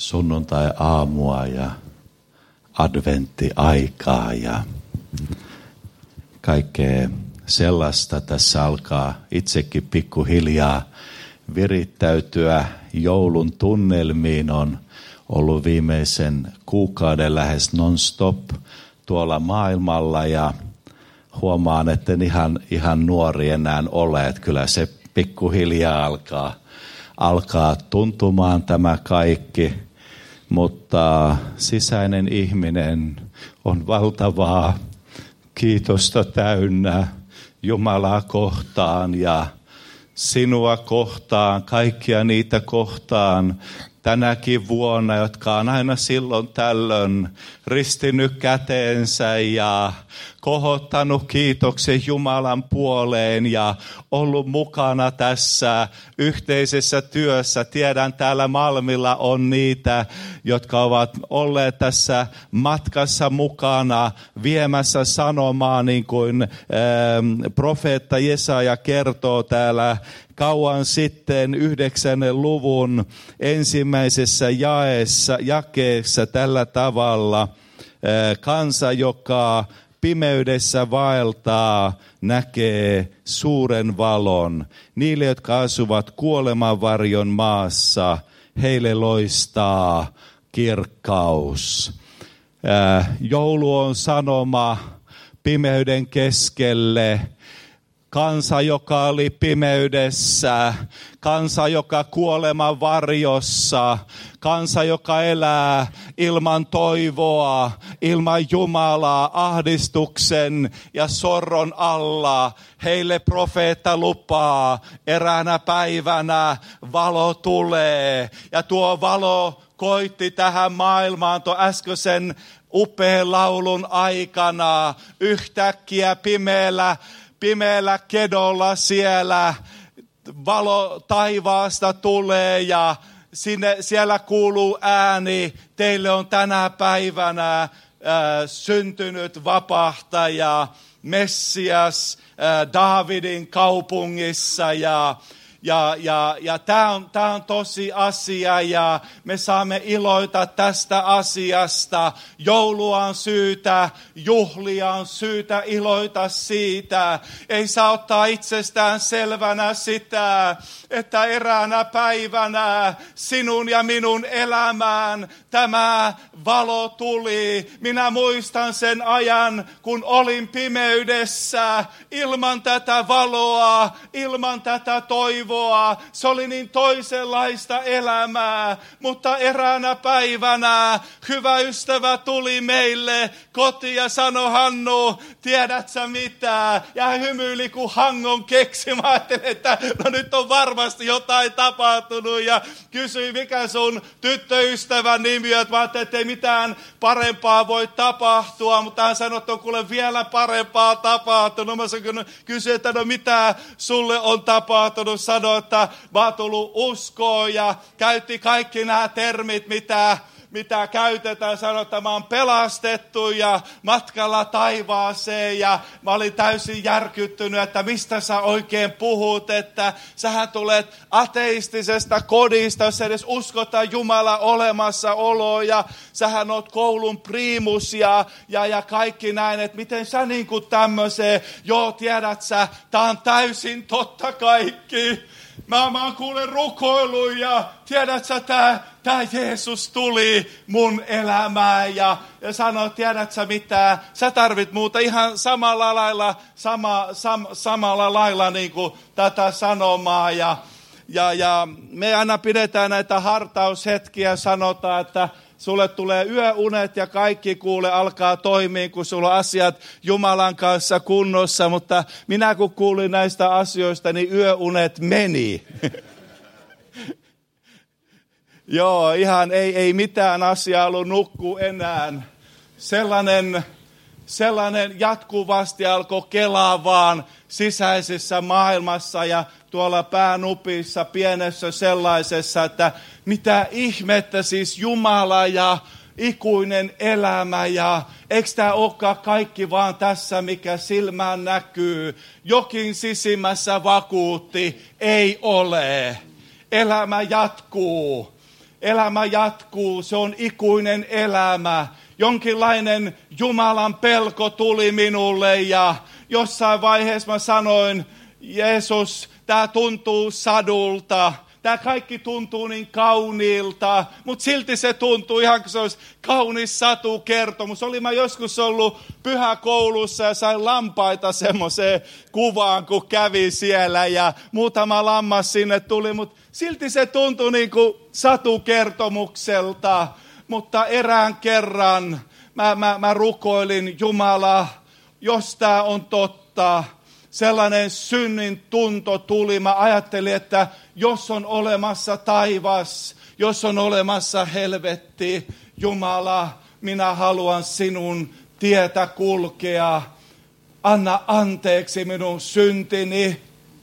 sunnuntai-aamua ja adventtiaikaa ja kaikkea sellaista. Tässä alkaa itsekin pikkuhiljaa virittäytyä joulun tunnelmiin. On ollut viimeisen kuukauden lähes non-stop tuolla maailmalla ja huomaan, että en ihan nuori enää ole. Että kyllä se pikkuhiljaa alkaa tuntumaan tämä kaikki, mutta sisäinen ihminen on valtavaa kiitosta täynnä Jumalaa kohtaan ja sinua kohtaan, kaikkia niitä kohtaan tänäkin vuonna, jotka on aina silloin tällöin ristinyt käteensä ja kohottanut kiitoksen Jumalan puoleen ja ollut mukana tässä yhteisessä työssä. Tiedän, täällä Malmilla on niitä, jotka ovat olleet tässä matkassa mukana viemässä sanomaa, niin kuin profeetta Jesaja kertoo täällä kauan sitten 9. luvun ensimmäisessä jakeessa tällä tavalla. Kansa, joka pimeydessä vaeltaa, näkee suuren valon. Niille, jotka asuvat kuolemanvarjon maassa, heille loistaa kirkkaus. Joulu on sanoma pimeyden keskelle. Kansa, joka oli pimeydessä, kansa, joka kuoleman varjossa, kansa, joka elää ilman toivoa, ilman Jumalaa, ahdistuksen ja sorron alla. Heille profeetta lupaa, eräänä päivänä valo tulee ja tuo valo koitti tähän maailmaan tuon äskeisen upean laulun aikana yhtäkkiä pimeällä kedolla siellä valo taivaasta tulee ja siellä kuuluu ääni, teille on tänä päivänä syntynyt vapahtaja, Messias Daavidin kaupungissa ja tämä on tosi asia ja me saamme iloita tästä asiasta. Joulua on syytä juhlia, on syytä iloita siitä. Ei saa ottaa itsestään selvänä sitä, että eräänä päivänä sinun ja minun elämään tämä valo tuli. Minä muistan sen ajan, kun olin pimeydessä ilman tätä valoa, ilman tätä toivoa. Se oli niin toisenlaista elämää, mutta eräänä päivänä hyvä ystävä tuli meille kotiin ja sanoi, Hannu, tiedät sä mitä? Ja hän hymyili kuin Hangon keksi. Mä ajattelin, että no nyt on varmasti jotain tapahtunut ja kysyi, mikä sun tyttöystävän nimi on. Mä ajattelin, että ei mitään parempaa voi tapahtua, mutta hän sanoi, että on kuule vielä parempaa tapahtunut. Mä kysyin, että no mitä sulle on tapahtunut? Sanoi, että mä oon tullut uskoon ja käytti kaikki nämä termit, mitä käytetään. Sanoi, että mä oon pelastettu ja matkalla taivaaseen ja mä olin täysin järkyttynyt, että mistä sä oikein puhut, että sähän tulet ateistisesta kodista, jos edes uskotaan Jumalan olemassaoloa ja sähän oot koulun priimus ja kaikki näin, että miten sä niin kuin tämmöiseen, joo tiedät sä, tää on täysin totta kaikki. Mä oon kuule rukoillut ja tiedät sä, tää Jeesus tuli mun elämään ja sanoi, tiedät sä mitä, sä tarvit muuta ihan samalla lailla niin kuin tätä sanomaa ja me aina pidetään näitä hartaushetkiä ja sanotaan, että sulle tulee yöunet ja kaikki kuule alkaa toimia, kun sulla on asiat Jumalan kanssa kunnossa, mutta minä kun kuulin näistä asioista, niin yöunet meni. Joo, ihan ei mitään asiaa ollut nukkua enää. Sellainen jatkuvasti alkoi kelaa vaan sisäisessä maailmassa ja tuolla päänupissa pienessä sellaisessa, että mitä ihmettä siis Jumala ja ikuinen elämä ja eikö tämä olekaan kaikki vaan tässä, mikä silmään näkyy. Jokin sisimmässä vakuutti, ei ole. Elämä jatkuu. elämä jatkuu, se on ikuinen elämä. Jonkinlainen Jumalan pelko tuli minulle ja jossain vaiheessa mä sanoin, Jeesus, tämä tuntuu sadulta. Tämä kaikki tuntuu niin kauniilta, mutta silti se tuntuu ihan kuin se olisi kaunis satukertomus. Olin mä joskus ollut pyhäkoulussa ja sain lampaita semmoiseen kuvaan, kun kävi siellä ja muutama lammas sinne tuli. Mutta silti se tuntui niin kuin satukertomukselta, mutta erään kerran mä rukoilin, Jumala, jos tämä on totta. Sellainen synnin tunto tuli. Mä ajattelin, että jos on olemassa taivas, jos on olemassa helvetti, Jumala, minä haluan sinun tietä kulkea. Anna anteeksi minun syntini.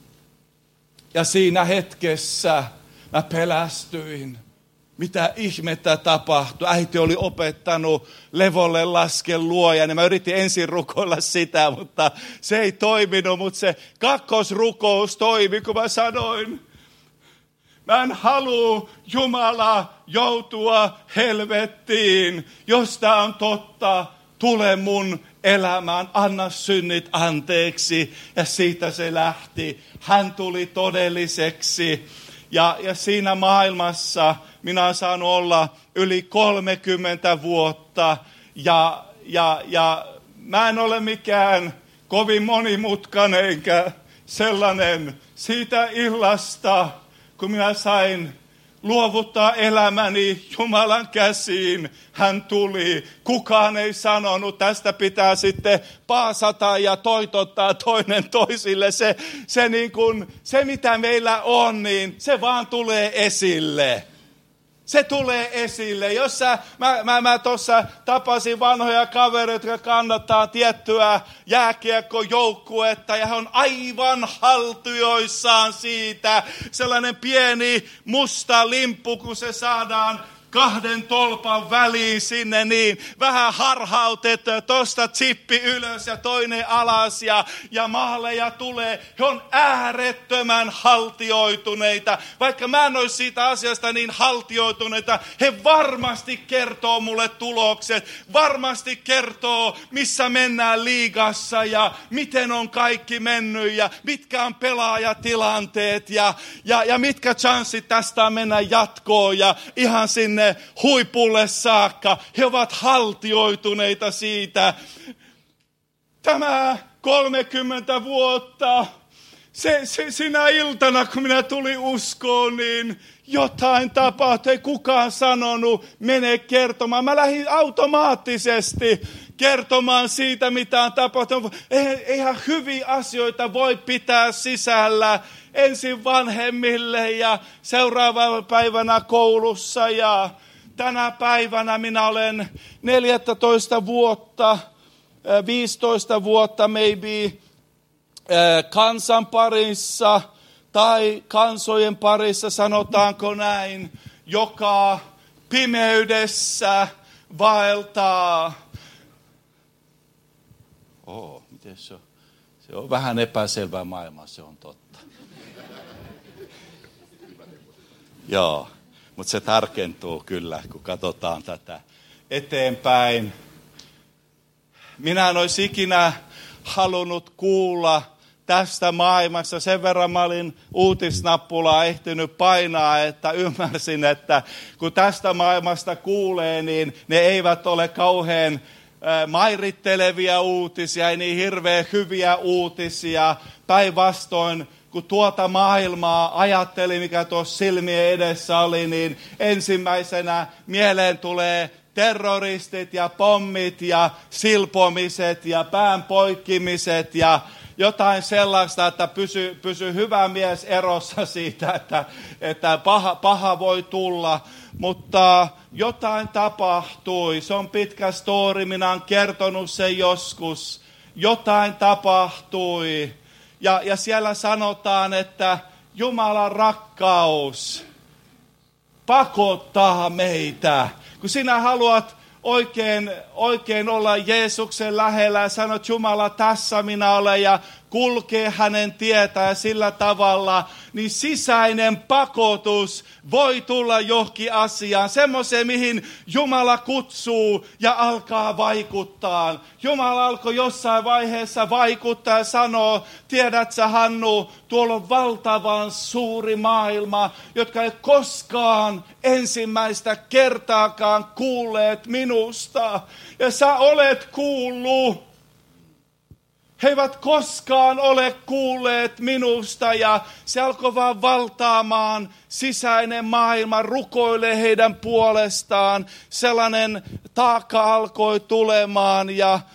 Ja siinä hetkessä mä pelästyin. Mitä ihmettä tapahtui? Äiti oli opettanut levolle laske luojan. Ja mä yritin ensin rukoilla sitä, mutta se ei toiminut. Mutta se kakkosrukous toimi, kun mä sanoin, mä en halua, Jumala, joutua helvettiin. Jos tää on totta, tule mun elämään, anna synnit anteeksi. Ja siitä se lähti. Hän tuli todelliseksi. Ja siinä maailmassa minä olen saanut olla yli 30 vuotta ja mä en ole mikään kovin monimutkainen enkä sellainen siitä illasta, kun minä sain luovuttaa elämäni Jumalan käsiin. Hän tuli. Kukaan ei sanonut, tästä pitää sitten paasata ja toitottaa toinen toisille. Se mitä meillä on, niin se vaan tulee esille. Se tulee esille. Mä tuossa tapasin vanhoja kavereita, jotka kannattaa tiettyä jääkiekkojoukkuetta ja he on aivan haltioissaan siitä. Sellainen pieni musta limppu, kun se saadaan 2 tolpan väliin sinne, niin vähän harhautettu, tosta chippi ylös ja toinen alas ja maaleja tulee. He on äärettömän haltioituneita. Vaikka mä en olisi siitä asiasta niin haltioituneita, he varmasti kertoo mulle tulokset, varmasti kertoo, missä mennään liigassa ja miten on kaikki mennyt ja mitkä on pelaajatilanteet ja mitkä chanssit tästä on mennä jatkoon ja ihan sinne huipulle saakka. He ovat haltioituneita siitä. Tämä 30 vuotta, sinä iltana, kun minä tulin uskoon, niin jotain tapahtui. Ei kukaan sanonut, mene kertomaan. Mä lähdin automaattisesti kertomaan siitä, mitä on tapahtunut. Eihän hyviä asioita voi pitää sisällä. Ensin vanhemmille ja seuraavana päivänä koulussa ja tänä päivänä minä olen 14 vuotta, 15 vuotta maybe kansan parissa tai kansojen parissa, sanotaanko näin, joka pimeydessä vaeltaa. Miten se on? Se on vähän epäselvää maailmaa, se on totta. Joo, mutta se tarkentuu kyllä, kun katsotaan tätä eteenpäin. Minä en olisi ikinä halunnut kuulla tästä maailmassa. Sen verran mä olin uutisnappulaa ehtinyt painaa, että ymmärsin, että kun tästä maailmasta kuulee, niin ne eivät ole kauhean mairittelevia uutisia, ei niin hirveän hyviä uutisia. Päinvastoin, kun tuota maailmaa ajattelin, mikä tuossa silmien edessä oli, niin ensimmäisenä mieleen tulee terroristit ja pommit ja silpomiset ja pään poikkimiset ja jotain sellaista, että pysy hyvä mies erossa siitä, että paha voi tulla. Mutta jotain tapahtui. Se on pitkä story, minä olen kertonut sen joskus. Jotain tapahtui. Ja siellä sanotaan, että Jumalan rakkaus pakottaa meitä. Kun sinä haluat oikein olla Jeesuksen lähellä ja sanot, Jumala, tässä minä olen ja kulkee hänen tietään ja sillä tavalla, niin sisäinen pakotus voi tulla johonkin asiaan, semmoiseen, mihin Jumala kutsuu ja alkaa vaikuttaa. Jumala alkoi jossain vaiheessa vaikuttaa ja sanoo, tiedätkö Hannu, tuolla on valtavan suuri maailma, jotka ei koskaan ensimmäistä kertaakaan kuulleet minusta. Ja sä olet kuullut. He eivät koskaan ole kuulleet minusta ja se alkoi vaan valtaamaan sisäinen maailma, rukoilee heidän puolestaan. Sellainen taakka alkoi tulemaan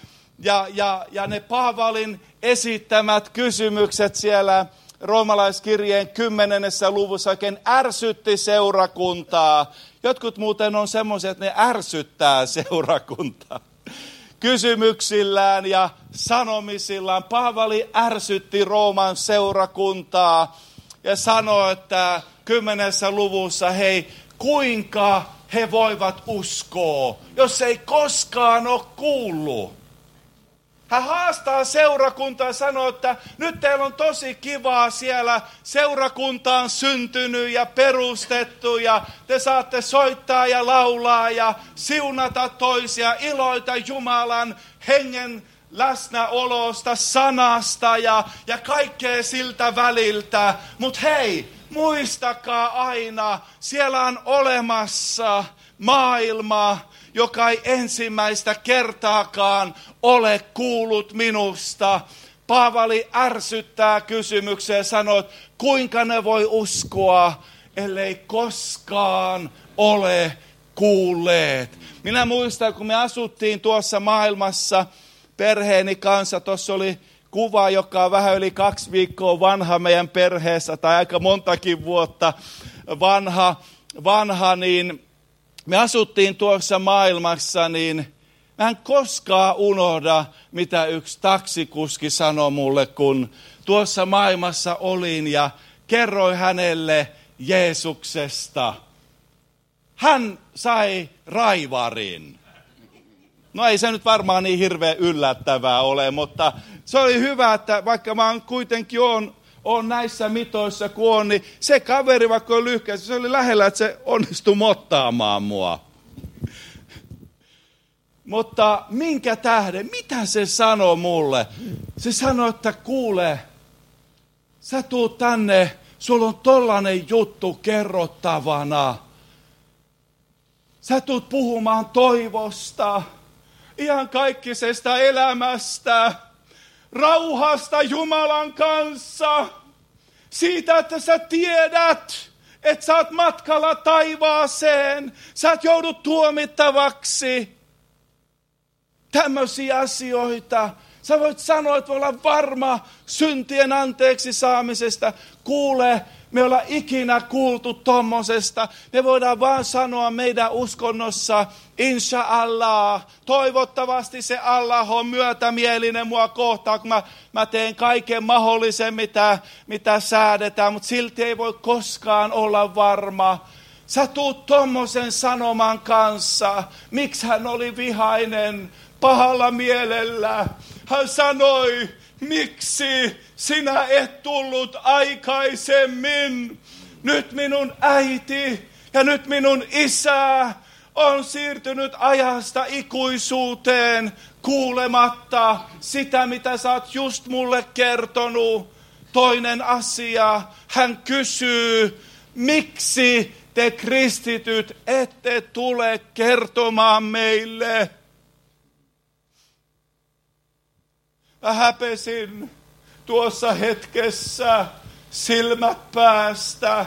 ja ne Paavalin esittämät kysymykset siellä Roomalaiskirjeen 10. luvussa oikein ärsytti seurakuntaa. Jotkut muuten on semmoiset, että ne ärsyttää seurakuntaa. Kysymyksillään ja sanomisillaan Paavali ärsytti Rooman seurakuntaa ja sanoi, että 10. luvussa, hei, kuinka he voivat uskoa, jos ei koskaan ole kuullut. Hän haastaa seurakuntaa ja sanoo, että nyt teillä on tosi kivaa siellä. Seurakunta on syntynyt ja perustettu ja te saatte soittaa ja laulaa ja siunata toisia, iloita Jumalan hengen läsnäolosta, sanasta ja kaikkea siltä väliltä. Mutta hei, muistakaa aina, siellä on olemassa maailma, joka ei ensimmäistä kertaakaan ole kuullut minusta. Paavali ärsyttää kysymykseen ja sanoo, että kuinka ne voi uskoa, ellei koskaan ole kuulleet. Minä muistan, kun me asuttiin tuossa maailmassa perheeni kanssa, tuossa oli kuva, joka on vähän yli 2 viikkoa vanha meidän perheessä, tai aika montakin vuotta vanha niin me asuttiin tuossa maailmassa, niin mä en koskaan unohda, mitä yksi taksikuski sanoi mulle, kun tuossa maailmassa olin ja kerroin hänelle Jeesuksesta. Hän sai raivarin. No ei se nyt varmaan niin hirveän yllättävää ole, mutta se oli hyvä, että vaikka mä kuitenkin on näissä mitoissa kun on, niin se kaveri, vaikka on lyhkäistä, se oli lähellä, että se onnistui mottaamaan mua. Mutta minkä tähden, mitä se sanoi mulle? Se sanoi, että kuule, sä tuut tänne, sulla on tollanen juttu kerrottavana. Sä tuut puhumaan toivosta, ihan kaikkisesta elämästä, rauhasta Jumalan kanssa, siitä, että sä tiedät, että sä oot matkalla taivaaseen, sä et joudu tuomittavaksi. Tämmöisiä asioita. Sä voit sanoa, että voi olla varma syntien anteeksi saamisesta. Kuule, me ollaan ikinä kuultu tommosesta. Me voidaan vaan sanoa meidän uskonnossa, inshallah, toivottavasti se Allah on myötämielinen mua kohtaan, kun mä teen kaiken mahdollisen, mitä säädetään, mutta silti ei voi koskaan olla varma. Sä tuut tommosen sanoman kanssa, miksi hän oli vihainen, pahalla mielellä. Hän sanoi, miksi sinä et tullut aikaisemmin? Nyt minun äiti ja nyt minun isä on siirtynyt ajasta ikuisuuteen kuulematta sitä, mitä sä oot just mulle kertonut. Toinen asia, hän kysyy, miksi te kristityt ette tule kertomaan meille? Mä häpesin tuossa hetkessä silmät päästä.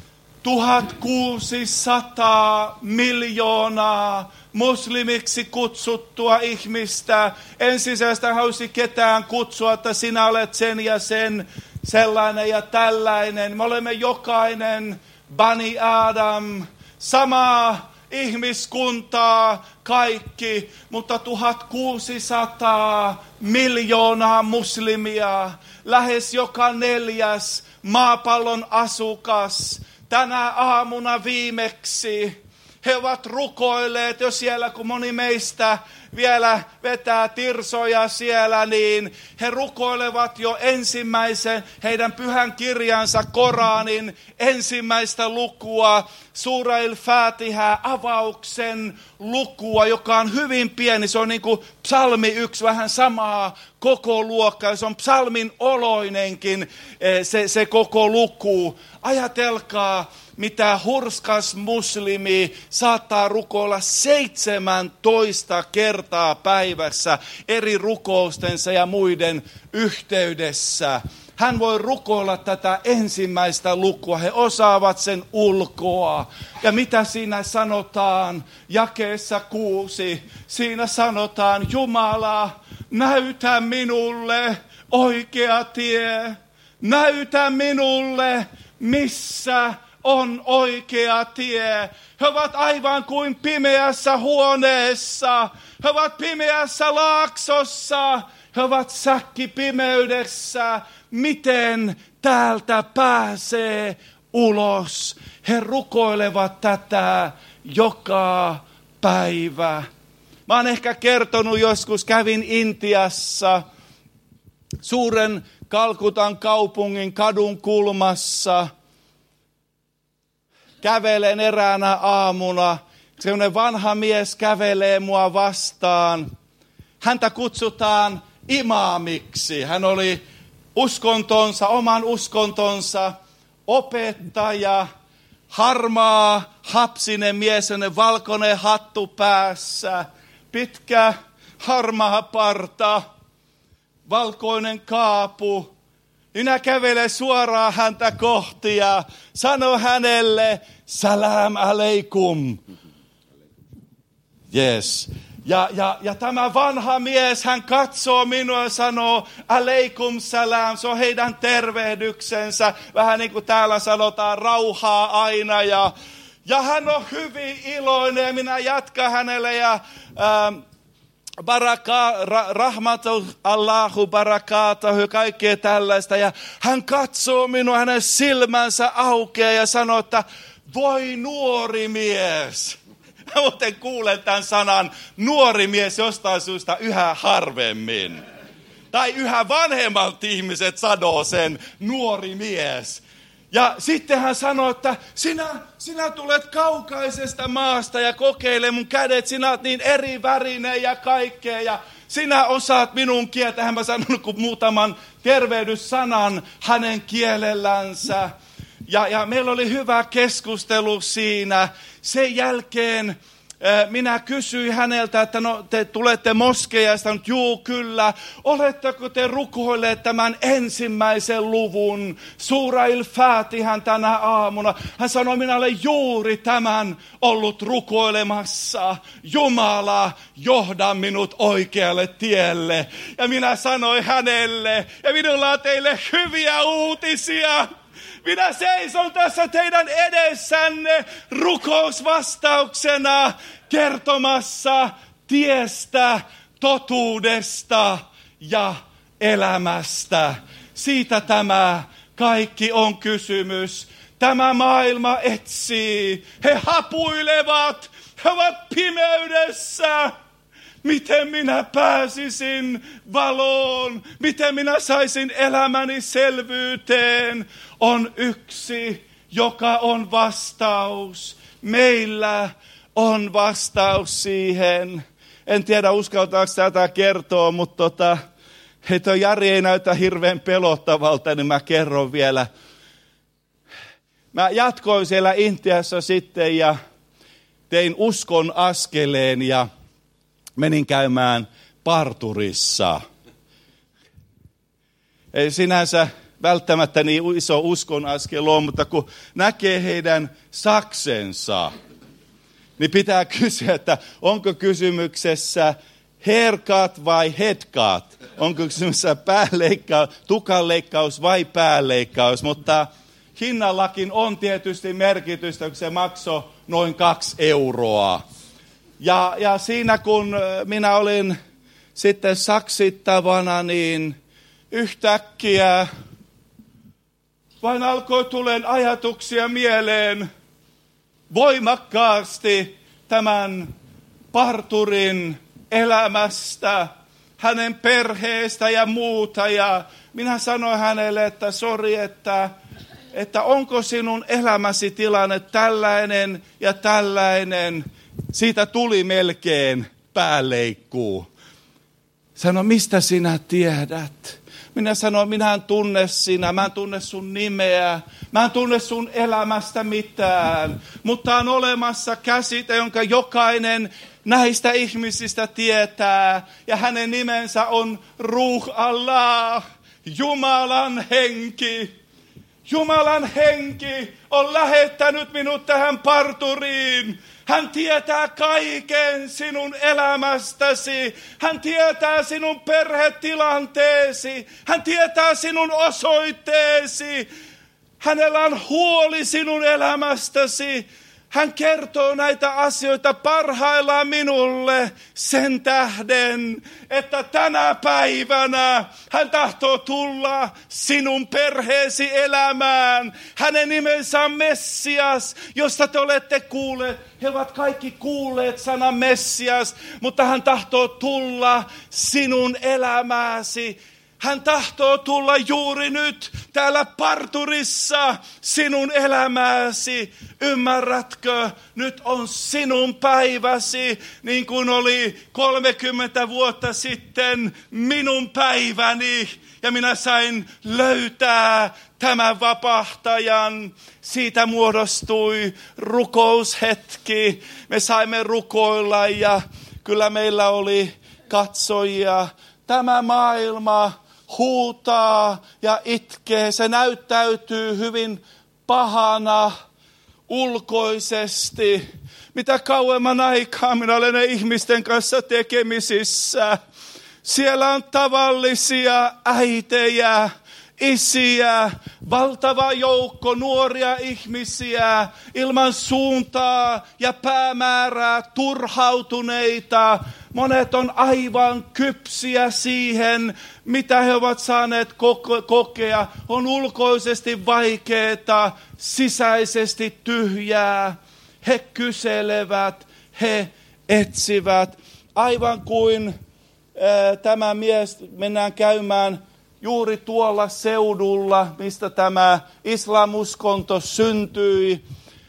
1600 miljoonaa muslimiksi kutsuttua ihmistä. Ensisijaisesti halusi ketään kutsua, että sinä olet sen ja sen, sellainen ja tällainen. Me olemme jokainen Bani Adam, samaa ihmiskuntaa kaikki, mutta 1600 miljoonaa muslimia, lähes joka 4. maapallon asukas, tänä aamuna viimeksi He ovat rukoilleet jo siellä, kun moni meistä vielä vetää tirsoja siellä, niin he rukoilevat jo ensimmäisen heidän pyhän kirjansa Koranin ensimmäistä lukua, Sura al-Fatiha, avauksen lukua, joka on hyvin pieni. Se on niin kuin psalmi 1, vähän samaa koko luokkaa. Se on psalmin oloinenkin se koko luku. Ajatelkaa, mitä hurskas muslimi saattaa rukoilla 17 kertaa päivässä eri rukoustensa ja muiden yhteydessä. Hän voi rukoilla tätä ensimmäistä lukua. He osaavat sen ulkoa. Ja mitä siinä sanotaan? Jakeessa 6. Siinä sanotaan, Jumala, näytä minulle oikea tie. Näytä minulle, missä on oikea tie. He ovat aivan kuin pimeässä huoneessa. He ovat pimeässä laaksossa. He ovat säkkipimeydessä. Miten täältä pääsee ulos? He rukoilevat tätä joka päivä. Mä oon ehkä kertonut joskus, kävin Intiassa suuren Kalkutan kaupungin kadun kulmassa. Kävelen eräänä aamuna. Sellainen vanha mies kävelee mua vastaan. Häntä kutsutaan imaamiksi. Hän oli oman uskontonsa opettaja, harmaa, hapsinen mies, valkoinen hattu päässä, pitkä, harmaa parta, valkoinen kaapu. Minä kävelen suoraan häntä kohti ja sanon hänelle, salam aleikum. Yes. Ja tämä vanha mies, hän katsoo minua ja sanoo, aleikum salam, se on heidän tervehdyksensä. Vähän niin kuin täällä sanotaan, rauhaa aina. Ja hän on hyvin iloinen ja minä jatkan hänelle ja rahmatu Allahu barakatuhu ja kaikkea tällaista. Ja hän katsoo minua, hänen silmänsä aukeaa ja sanoo, että voi nuori mies. Mä muuten kuulen tämän sanan nuori mies jostain syystä yhä harvemmin. Tai yhä vanhemmat ihmiset sanoo sen nuori mies. Ja sitten hän sanoo, että sinä tulet kaukaisesta maasta ja kokeile mun kädet. Sinä olet niin eri värinen ja kaikkea ja sinä osaat minun kieltä. Hän mä sanonut kuin muutaman tervehdyssanan hänen kielellänsä. Ja meillä oli hyvä keskustelu siinä. Sen jälkeen minä kysyin häneltä, että no te tulette moskeijasta, mutta juu kyllä. Oletteko te rukoilleet tämän ensimmäisen luvun Sura al-Fatihan tänä aamuna? Hän sanoi, minä olen juuri tämän ollut rukoilemassa. Jumala, johda minut oikealle tielle. Ja minä sanoin hänelle, ja minulla on teille hyviä uutisia. Minä seison tässä teidän edessänne rukousvastauksena kertomassa tiestä, totuudesta ja elämästä. Siitä tämä kaikki on kysymys. Tämä maailma etsii. He hapuilevat. He ovat pimeydessä. Miten minä pääsisin valoon? Miten minä saisin elämäni selvyyteen? On yksi, joka on vastaus. Meillä on vastaus siihen. En tiedä, uskaltaako tätä kertoa, mutta tuo Jari ei näytä hirveän pelottavalta, niin mä kerron vielä. Mä jatkoin siellä Intiassa sitten ja tein uskon askeleen ja menin käymään parturissa. Ei sinänsä välttämättä niin iso uskon askel ole, mutta kun näkee heidän saksensa, niin pitää kysyä, että onko kysymyksessä haircut vai headcut? Onko kysymyksessä tukanleikkaus vai päänleikkaus? Mutta hinnallakin on tietysti merkitystä, kun se maksoi noin 2 euroa. Ja siinä kun minä olin sitten saksittavana, niin yhtäkkiä vain alkoi tulen ajatuksia mieleen. voimakkaasti tämän parturin elämästä, hänen perheestä ja muuta. Ja minä sanoin hänelle, että sori, että onko sinun elämäsi tilanne tällainen ja tällainen. Siitä tuli melkein pääleikkuu. Sano, mistä sinä tiedät? Minä sanoin, minä en tunne sinä, mä en tunne sun nimeä, mä en tunne sun elämästä mitään. Mutta on olemassa käsite, jonka jokainen näistä ihmisistä tietää. Ja hänen nimensä on Ruh Allah, Jumalan henki. Jumalan henki on lähettänyt minut tähän parturiin. Hän tietää kaiken sinun elämästäsi. Hän tietää sinun perhetilanteesi. Hän tietää sinun osoitteesi. Hänellä on huoli sinun elämästäsi. Hän kertoo näitä asioita parhaillaan minulle sen tähden, että tänä päivänä hän tahtoo tulla sinun perheesi elämään. Hänen nimensä on Messias, josta te olette kuulleet. He ovat kaikki kuulleet sanan Messias, mutta hän tahtoo tulla sinun elämääsi. Hän tahtoo tulla juuri nyt täällä parturissa sinun elämääsi. Ymmärrätkö? Nyt on sinun päiväsi, niin kuin oli 30 vuotta sitten minun päiväni. Ja minä sain löytää tämän vapahtajan. Siitä muodostui rukoushetki. Me saimme rukoilla ja kyllä meillä oli katsojia. Tämä maailma huutaa ja itkee. Se näyttäytyy hyvin pahana ulkoisesti. Mitä kauemman aikaa minä olen ihmisten kanssa tekemisissä. Siellä on tavallisia äitejä, isiä, valtava joukko nuoria ihmisiä, ilman suuntaa ja päämäärää, turhautuneita. Monet on aivan kypsiä siihen, mitä he ovat saaneet kokea. On ulkoisesti vaikeaa, sisäisesti tyhjää. He kyselevät, he etsivät. Aivan kuin tämä mies mennään käymään juuri tuolla seudulla, mistä tämä islamuskonto syntyi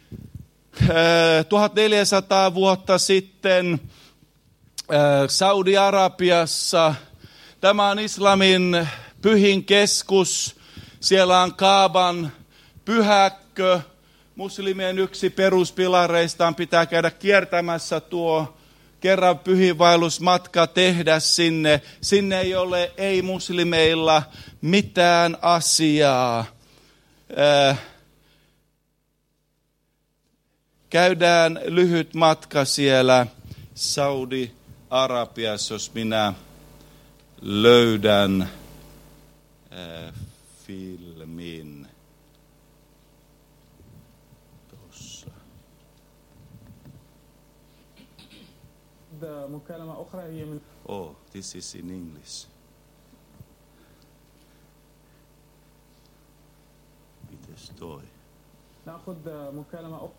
1400 vuotta sitten Saudi-Arabiassa. Tämä on islamin pyhin keskus. Siellä on Kaaban pyhäkkö. Muslimien yksi peruspilareistaan pitää käydä kiertämässä tuo kerran pyhiinvaellusmatka tehdä sinne. Sinne ei ole ei-muslimeilla mitään asiaa. Käydään lyhyt matka siellä Saudi-Arabiassa, jos minä löydän filmin. مكالمة أخرى هي من Oh, this is in English. Mites toi? نأخذ مكالمة أخرى.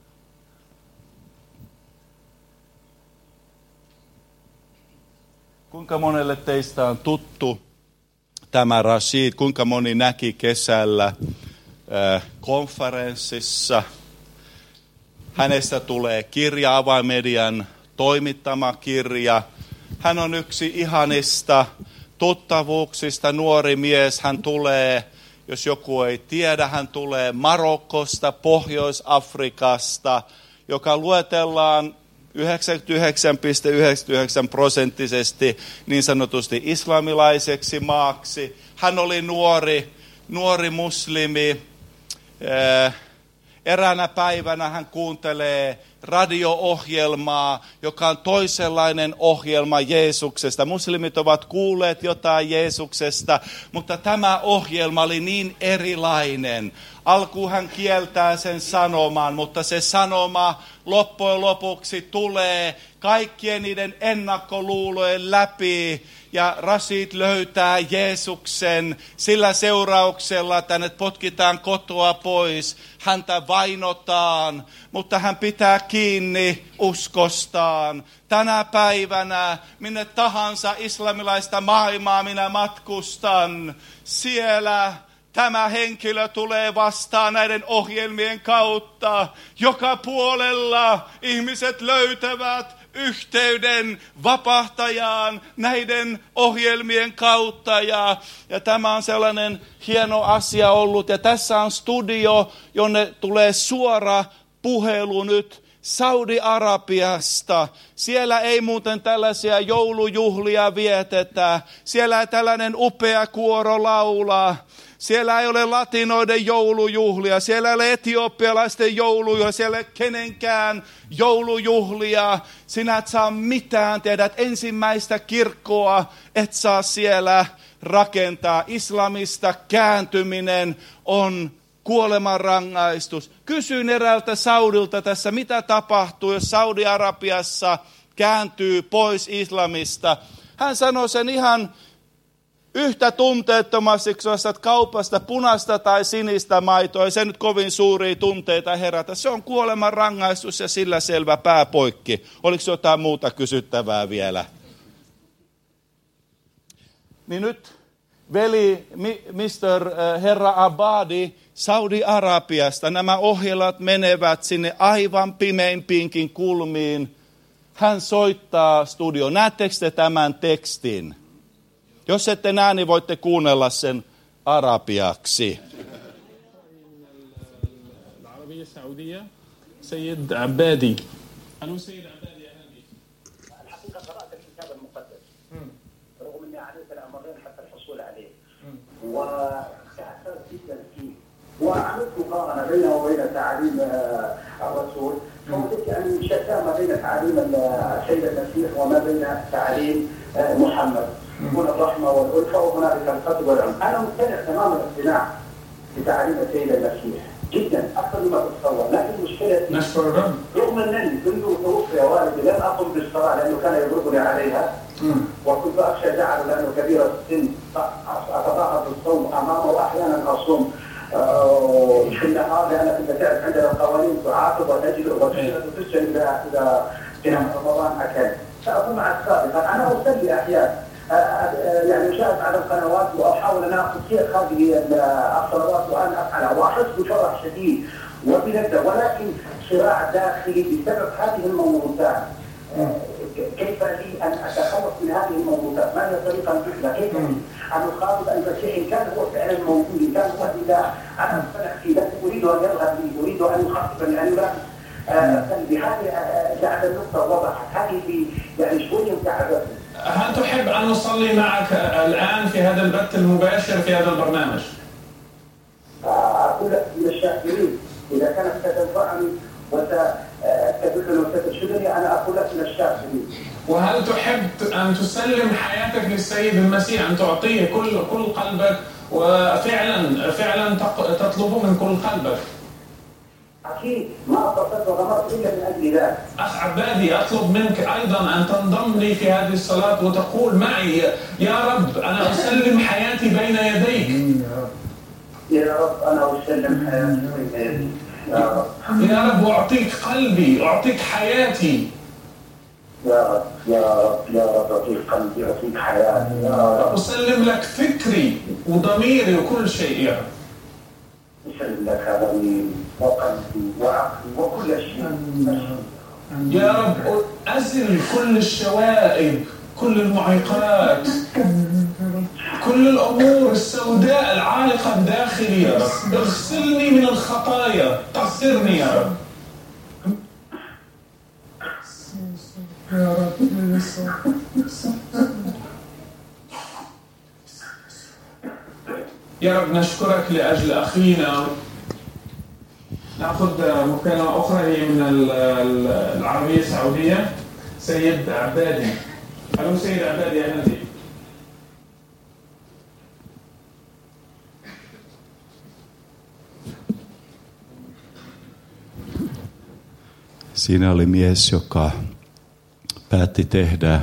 Kuinka monelle teistä on tuttu tämä Rashid? Kuinka moni näki kesällä konferenssissa? Hänestä tulee kirja, Avainmedian toimittama kirja. Hän on yksi ihanista tuttavuuksista, nuori mies. Hän tulee, jos joku ei tiedä, hän tulee Marokosta, Pohjois-Afrikasta, joka luetellaan 99,99% niin sanotusti islamilaiseksi maaksi. Hän oli nuori muslimi. Eräänä päivänä hän kuuntelee radio-ohjelmaa, joka on toisenlainen ohjelma Jeesuksesta. Muslimit ovat kuulleet jotain Jeesuksesta, mutta tämä ohjelma oli niin erilainen. Alkuun hän kieltää sen sanoman, mutta se sanoma loppujen lopuksi tulee kaikkien niiden ennakkoluulojen läpi. Ja Rashid löytää Jeesuksen sillä seurauksella, että hänet potkitaan kotoa pois. Häntä vainotaan, mutta hän pitää kiinni uskostaan. Tänä päivänä minne tahansa islamilaista maailmaa minä matkustan, siellä tämä henkilö tulee vastaan näiden ohjelmien kautta. Joka puolella ihmiset löytävät yhteyden vapahtajaan näiden ohjelmien kautta. Ja tämä on sellainen hieno asia ollut. Ja tässä on studio, jonne tulee suora puhelu nyt Saudi-Arabiasta. Siellä ei muuten tällaisia joulujuhlia vietetä. Siellä ei tällainen upea kuoro laula. Siellä ei ole latinoiden joulujuhlia, siellä ei ole etiopialaisten joulujuhlia, siellä ei ole kenenkään joulujuhlia. Sinä et saa mitään, tiedät ensimmäistä kirkkoa, et saa siellä rakentaa. Islamista kääntyminen on kuolemanrangaistus. Kysyin eräältä Saudilta tässä, mitä tapahtuu, jos Saudi-Arabiassa kääntyy pois islamista. Hän sanoi sen ihan yhtä tunteettomasti, kun ostat kaupasta punaista tai sinistä maitoa, ei se nyt kovin suuria tunteita herätä. Se on kuoleman rangaistus ja sillä selvä pää poikki. Oliko jotain muuta kysyttävää vielä? Niin nyt veli Mr. Herra Abadi Saudi-Arabiasta. Nämä ohjelmat menevät sinne aivan pimeimpiinkin kulmiin. Hän soittaa studioon. Näettekö te tämän tekstin? Jos ette näe, niin voitte kuunnella sen arabiaksi. العربية السعودية سيد عبادي. ألو سيد عبادي أهلا بك. الحقيقة قرأت الكتاب المقدس رغم أني عانيت الأمرين حتى الحصول عليه وتأثرت جدا فيه وعملت مقارنة بينه وبين تعاليم الرسول فوجدت أن شتى ما بين تعاليم السيد المسيح وما بين تعاليم محمد. هنا الرحمة والألفة وهنالك القدر والعلم. أنا مقتنع تمام الاقتناع بتعاليم السيد المسيح جدا أكثر مما تتصور، لكن مشكلتي نشكر الرب. رغم أنني منذ توفي والدي لم أقم بالصلاة لأنه كان يضربني عليها وكنت أخشى زعله لأنه كبير السن أتضاهى بالصوم أمامه وأحيانا أصوم في النهار لأن أنت تعرف عندنا القوانين تعاقب وتجد وتسجل إذا في رمضان أكل. سأكون مع السابق. أنا أصلي أحيانا يعني أشاهد على القنوات وأحاول أن أخذ هذه الصلوات وأنا أفعلها وأحس بفرح شديد وبلذة، ولكن صراع داخلي بسبب هذه الموروثات. كيف لي أن أتخلص من هذه الموروثات؟ ما هي طريقة مثلى؟ كيف أن أخاطب المسيح إن كان هو فعلا موجود، إن كان هو إله أنا أقتنع فيه، لكن أريد أن يظهر لي، أريد أن يخاطبني، أن لا بهذه بعد النقطة وضحت هذه يعني شوية متعبتني. هل تحب أن نصلي معك الآن في هذا البث المباشر في هذا البرنامج؟ أقول لك من الشاكرين إذا كانت ستنفعني وستدلني وسترشدني أنا أقول لك من الشاكرين. وهل تحب أن تسلم حياتك للسيد المسيح، أن تعطيه كل قلبك وفعلا تطلبه من كل قلبك؟ أكيد ما أتصدق وغمرت إلا من أجل ذلك. أخ عبادي أطلب منك أيضا أن تنضم لي في هذه الصلاة وتقول معي يا رب أنا أسلم حياتي بين يديك. يا رب أنا أسلم حياتي بين يديك. يا رب أعطيك قلبي، أعطيك حياتي. يا رب أعطيك قلبي، أعطيك حياتي. يا رب أسلم لك فكري وضميري وكل شيء يا رب. أسلم لك ضميري وقلبي وعقلي وكل شيء. يا رب أزل كل الشوائب، كل المعيقات، كل الأمور السوداء العالقة بداخلي يا رب. اغسلني من الخطايا، طهرني يا رب. يا رب يا رب نشكرك لأجل أخينا نأخذ مكالمة أخرى هي من العربية السعودية. سيد عبادي. ألو سيد عبادي، أهلا بك. Siinä oli mies, joka päätti tehdä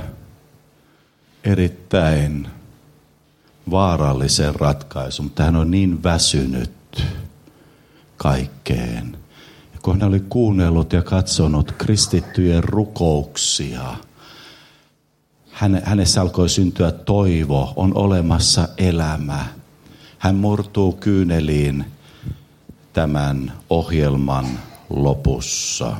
erittäin vaarallisen ratkaisun, mutta hän on niin väsynyt kaikkeen. Ja kun hän oli kuunnellut ja katsonut kristittyjen rukouksia, hänessä alkoi syntyä toivo, on olemassa elämä. Hän murtuu kyyneliin tämän ohjelman lopussa.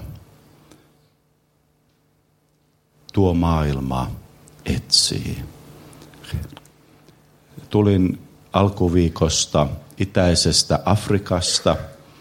Tuo maailma etsii. Tulin alkuviikosta itäisestä Afrikasta.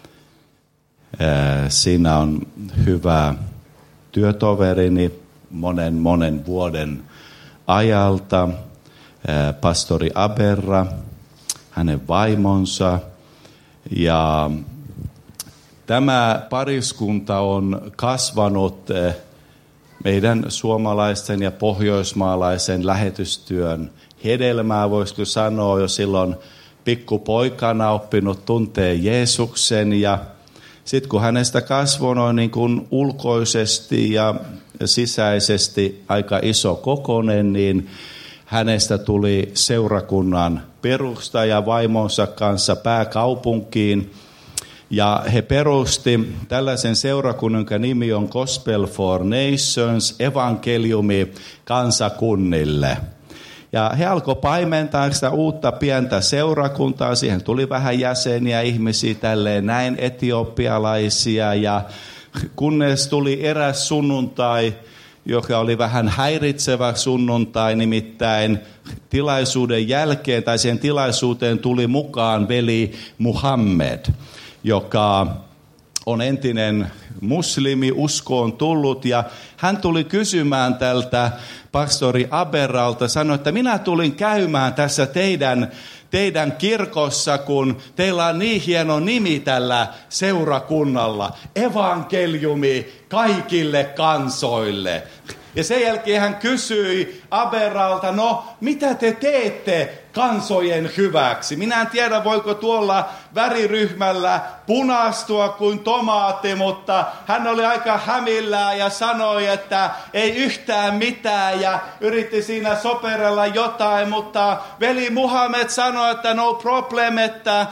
Siinä on hyvä työtoverini monen vuoden ajalta, pastori Aberra, hänen vaimonsa. Ja tämä pariskunta on kasvanut meidän suomalaisten ja pohjoismaalaisen lähetystyön hedelmää, voisiko sanoa, jo silloin pikkupoikana oppinut tuntee Jeesuksen. Ja sitten kun hänestä kasvoi noin niin kuin ulkoisesti ja sisäisesti aika iso kokonen, niin hänestä tuli seurakunnan perustaja vaimonsa kanssa pääkaupunkiin. Ja he perusti tällaisen seurakunnan, jonka nimi on Gospel for Nations, evankeliumi kansakunnille. Ja he alkoi paimentaa sitä uutta pientä seurakuntaa. Siihen tuli vähän jäseniä, ihmisiä tälleen näin etiopialaisia. Ja kunnes tuli eräs sunnuntai, joka oli vähän häiritsevä sunnuntai, nimittäin tilaisuuden jälkeen tai siihen tilaisuuteen tuli mukaan veli Muhammed, joka on entinen muslimi, uskoon tullut, ja hän tuli kysymään tältä pastori Aberralta, sanoi, että minä tulin käymään tässä teidän kirkossa, kun teillä on niin hieno nimi tällä seurakunnalla, evankeliumi kaikille kansoille. Ja sen jälkeen hän kysyi Aberralta, no mitä te teette kansojen hyväksi? Minä en tiedä, voiko tuolla väriryhmällä punastua kuin tomaatti, mutta hän oli aika hämillään ja sanoi, että ei yhtään mitään ja yritti siinä soperella jotain, mutta veli Muhammed sanoi, että no problem, että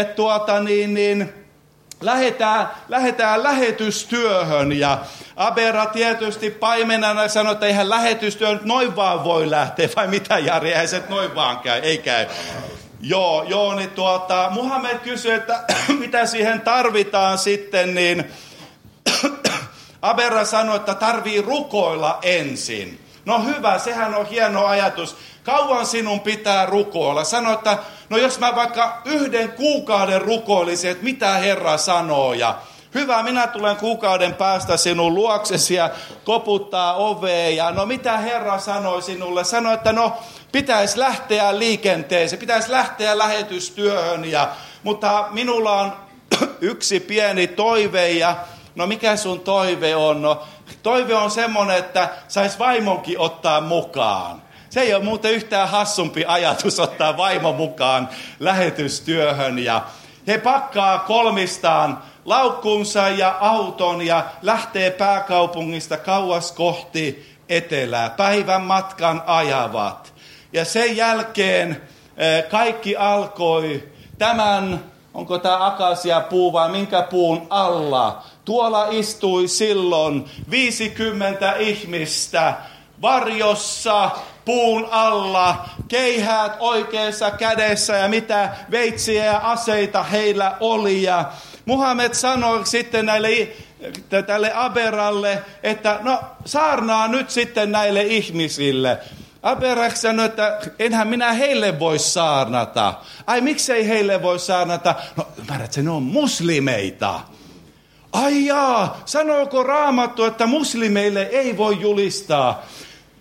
lähdetään lähetystyöhön. Ja Aberra tietysti paimenana sanoi, että eihän lähetystyö noin vaan voi lähteä, vai mitä Jari, eihän se noin vaan käy, ei käy. Joo, niin Muhammed kysyi, että mitä siihen tarvitaan sitten, niin Aberra sanoi, että tarvii rukoilla ensin. No hyvä, sehän on hieno ajatus. Kauan sinun pitää rukoilla. Sano, että no jos mä vaikka 1 kuukauden rukoilisin, että mitä Herra sanoo. Ja hyvä, minä tulen kuukauden päästä sinun luoksesi ja koputtaa oveen. Ja no mitä Herra sanoi sinulle? Sano, että no pitäisi lähteä liikenteeseen, pitäisi lähteä lähetystyöhön. Mutta minulla on yksi pieni toive ja no mikä sun toive on? No toive on semmoinen, että sais vaimonkin ottaa mukaan. Se ei ole muuten yhtään hassumpi ajatus ottaa vaimo mukaan lähetystyöhön. Ja he pakkaa kolmistaan laukkunsa ja auton ja lähtee pääkaupungista kauas kohti etelää. Päivän matkan ajavat. Ja sen jälkeen kaikki alkoi tämän, onko tämä akasiapuu vai minkä puun alla. Tuolla istui silloin 50 ihmistä varjossa, puun alla, keihäät oikeassa kädessä ja mitä veitsiä ja aseita heillä oli. Ja Muhammed sanoi sitten tälle Aberralle, että no saarnaa nyt sitten näille ihmisille. Aberra sanoi, että enhän minä heille voi saarnata. Ai miksei heille voi saarnata? No ymmärrätkö, ne on muslimeita. Ai jaa, sanooko Raamattu, että muslimeille ei voi julistaa?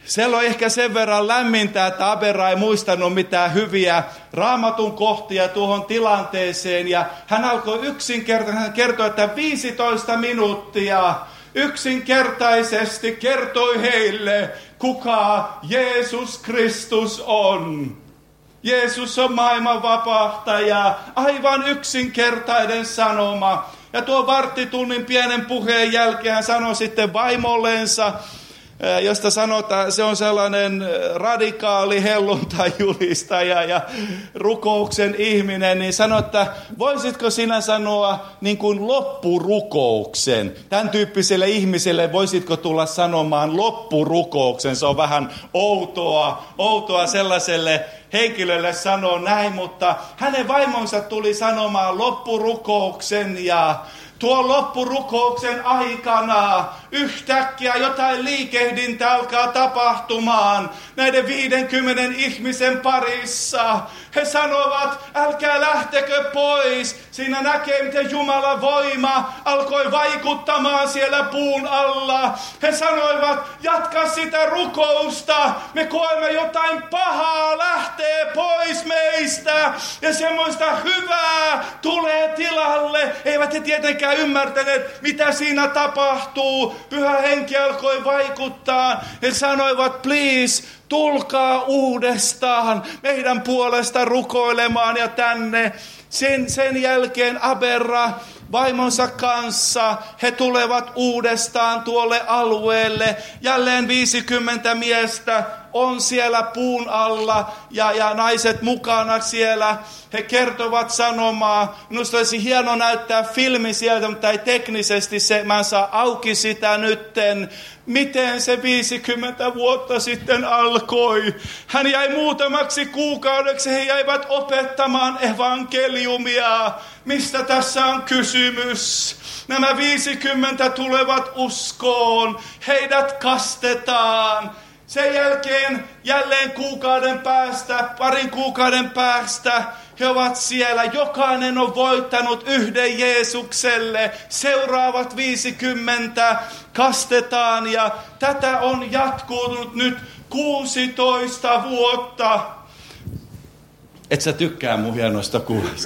Siellä on ehkä sen verran lämmintä, että Aberra ei muistanut mitään hyviä Raamatun kohtia tuohon tilanteeseen. Ja hän alkoi yksinkertaisesti kertoa, että 15 minuuttia yksinkertaisesti kertoi heille, kuka Jeesus Kristus on. Jeesus on maailman vapahtaja, aivan yksinkertainen sanoma. Ja tuo varttitunnin pienen puheen jälkeen hän sanoi sitten vaimollensa, josta sanotaan, se on sellainen radikaali helluntai-julistaja ja rukouksen ihminen, niin sanoi, että voisitko sinä sanoa niin kuin loppurukouksen? Tämän tyyppiselle ihmiselle voisitko tulla sanomaan loppurukouksen? Se on vähän outoa sellaiselle henkilölle sanoa näin, mutta hänen vaimonsa tuli sanomaan loppurukouksen ja tuon loppurukouksen aikana yhtäkkiä jotain liikehdintä alkaa tapahtumaan näiden 50 ihmisen parissa. He sanovat, älkää lähtekö pois. Siinä näkee, miten Jumalan voima alkoi vaikuttamaan siellä puun alla. He sanoivat, jatka sitä rukousta. Me koemme jotain pahaa lähtee pois meistä. Ja semmoista hyvää tulee tilalle. Eivät he tietenkään ymmärtäneet, mitä siinä tapahtuu. Pyhä henki alkoi vaikuttaa. He sanoivat, please, tulkaa uudestaan meidän puolesta rukoilemaan ja tänne. Sen jälkeen Aberra vaimonsa kanssa, he tulevat uudestaan tuolle alueelle. Jälleen 50 miestä on siellä puun alla ja naiset mukana siellä. He kertovat sanomaa. Minusta olisi hieno näyttää filmi sieltä, mutta ei teknisesti mä en saa auki sitä nytten. Miten se 50 vuotta sitten alkoi? Hän jäi muutamaksi kuukaudeksi, he jäivät opettamaan evankeliumia. Mistä tässä on kysymys? Nämä 50 tulevat uskoon, heidät kastetaan. Sen jälkeen jälleen parin kuukauden päästä he ovat siellä. Jokainen on voittanut yhden Jeesukselle. Seuraavat 50 kastetaan ja tätä on jatkunut nyt 16 vuotta. Et sä tykkää mun hienoista kuvasta.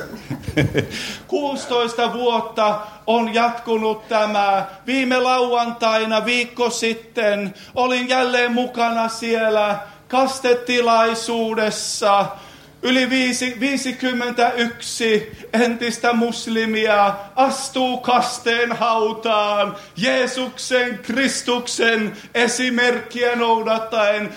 16 vuotta on jatkunut tämä. Viime lauantaina viikko sitten olin jälleen mukana siellä kastetilaisuudessa. Yli 51 entistä muslimia astuu kasteen hautaan Jeesuksen, Kristuksen esimerkkiä noudattaen.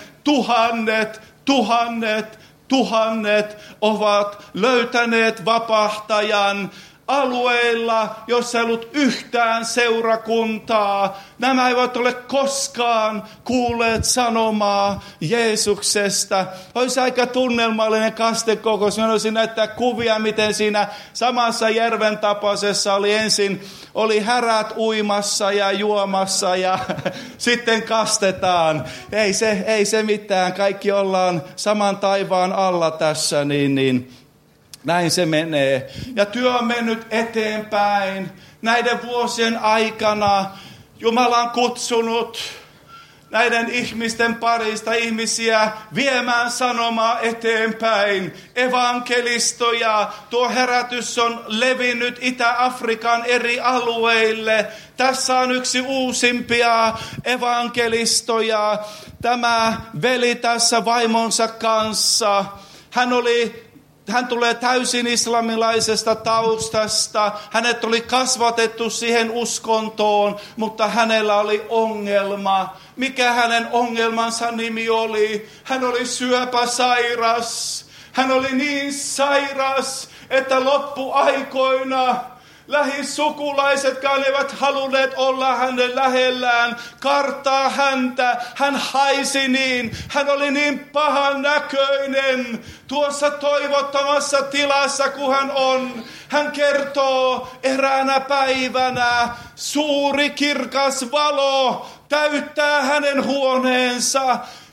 Tuhannet ovat löytäneet vapahtajan alueilla, jossa ei ollut yhtään seurakuntaa. Nämä eivät ole koskaan kuulleet sanomaa Jeesuksesta. Olisi aika tunnelmallinen kastekokous. Mä haluaisin näyttää kuvia, miten siinä samassa järven tapaisessa oli härät uimassa ja juomassa ja sitten kastetaan. Ei se mitään. Kaikki ollaan saman taivaan alla tässä, niin näin se menee. Ja työ on mennyt eteenpäin. Näiden vuosien aikana Jumala on kutsunut näiden ihmisten parista ihmisiä viemään sanomaa eteenpäin. Evankelistoja. Tuo herätys on levinnyt Itä-Afrikan eri alueille. Tässä on yksi uusimpia evankelistoja. Tämä veli tässä vaimonsa kanssa. Hän tulee täysin islamilaisesta taustasta. Hänet oli kasvatettu siihen uskontoon, mutta hänellä oli ongelma. Mikä hänen ongelmansa nimi oli? Hän oli syöpäsairas. Hän oli niin sairas, että loppuaikoina lähisukulaisetkaan eivät halunneet olla hänen lähellään, karttaa häntä. Hän haisi niin, hän oli niin pahan näköinen tuossa toivottomassa tilassa, kun hän on. Hän kertoo eräänä päivänä suuri kirkas valo täyttää hänen huoneensa.